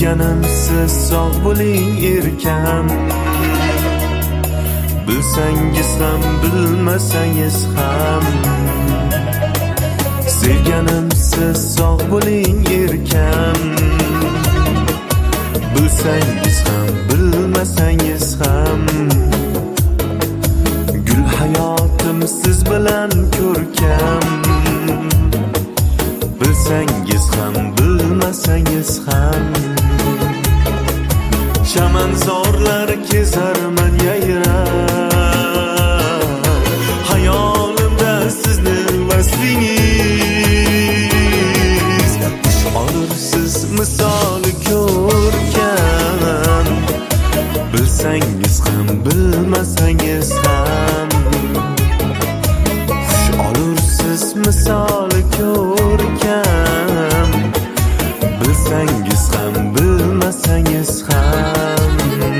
Sevganim siz sog' bo'ling erkam. Bilsangiz ham bilmasangiz ham. Sevganim siz sog' bo'ling erkam. Bilsangiz ham bilmasangiz ham. Gul hayotim siz bilan ko'rkam. Bilsangiz ham bilmasangiz ham. Chamanzorlar kezarman yayrab, hayolimda sizni vaslingiz. Tush olursiz misoli ko'rkam. Bilsangiz ham bilmasangiz ham. Tush olursiz misoli ko'rkam. Bilsangiz ham bilmasangiz ham.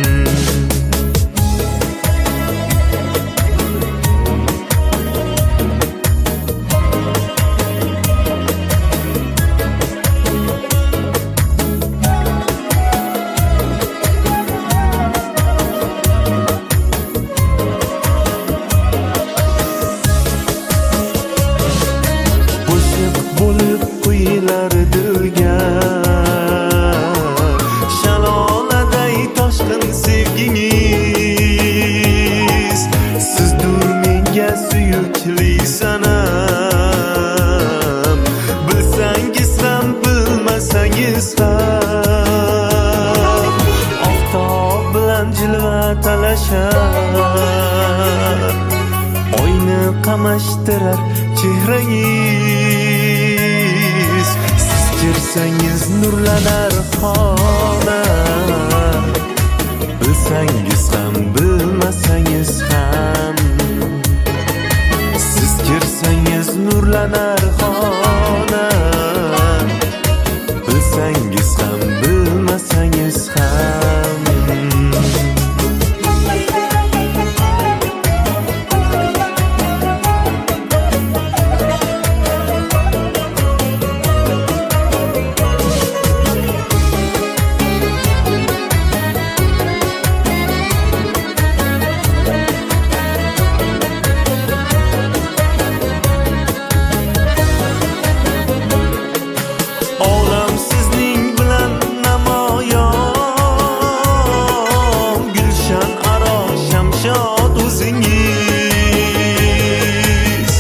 Qo'shiq bo'lib quyilar dilga, shaloladay toshqin sevgingiz. Sizdur menga suyukli sanam. Bilsangiz ham bilmasangiz ham. Oftob bilan jilva talashar, oyni qamashtirar chehrangiz. Siz kirsangiz nurlanar xona. Bilsangiz ham bilmasangiz ham. Siz kirsangiz nurlanar xona. Bilsangiz ham bilmasangiz ham. Olam sizning bilan namoyon, gulshan aro shamshod o'zingiz.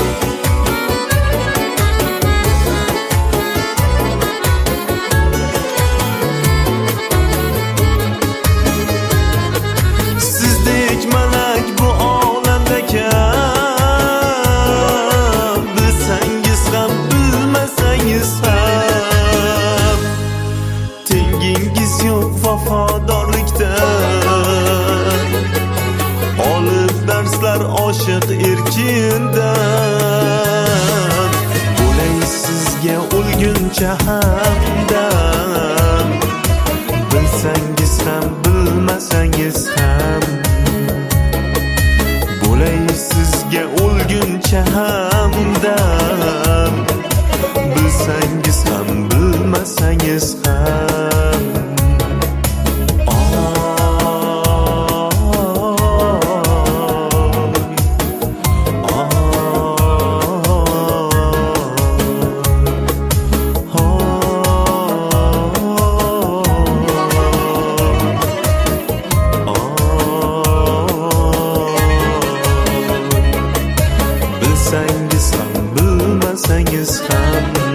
Sizdek malak bu olamda kam. Bilsangiz ham bilmasangiz ham. Tengingiz yo'q vafodorlikda. Olib darslar oshiq erkindan. Bo'lay sizga o'lguncha hamdam. Bilsangiz ham bilmasangiz ham. Bo'lay sizga o'lguncha hamdam. Bilsangiz ham bilmasangiz ham. Bilsangiz ham bilmasangiz ham.